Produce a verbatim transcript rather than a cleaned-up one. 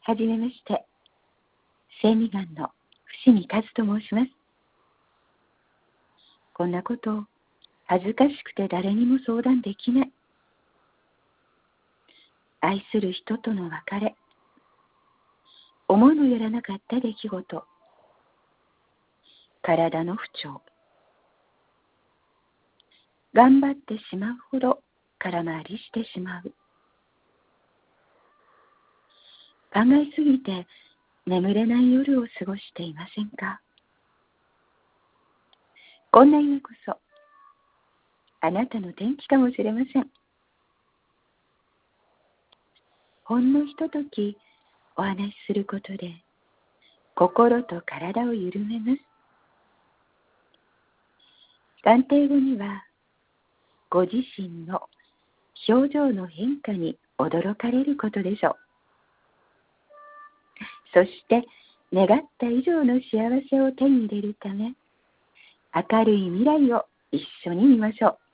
はじめまして、正義眼の伏見和と申します。こんなことを恥ずかしくて誰にも相談できない。愛する人との別れ、思いもよらなかった出来事、体の不調、頑張ってしまうほど空回りしてしまう。考えすぎて眠れない夜を過ごしていませんか？こんな今こそあなたの転機かもしれません。ほんのひとときお話しすることで心と体を緩めます。鑑定後にはご自身の表情の変化に驚かれることでしょう。そして願った以上の幸せを手に入れるため、明るい未来を一緒に見ましょう。